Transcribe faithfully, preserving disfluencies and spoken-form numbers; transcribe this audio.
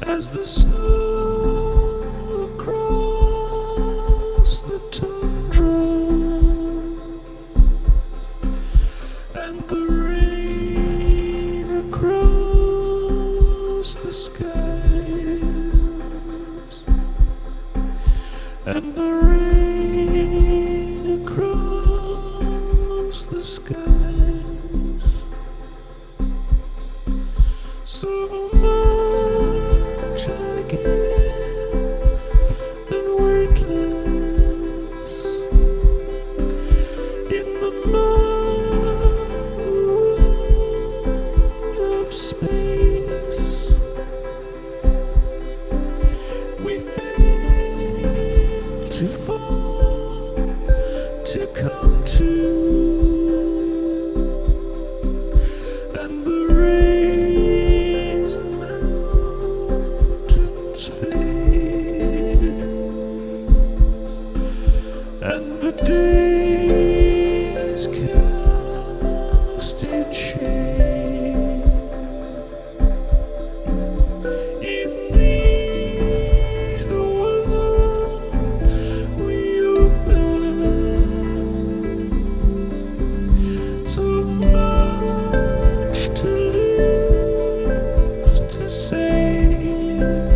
as the snow across the tundra and the rain across the skies and the rain across the skies. So much I get and weightless in the mother world of space. We fail to fall, to come to, and the rays and mountains fade, and the days cast in shade. In these the world we open, so much to lose, to save.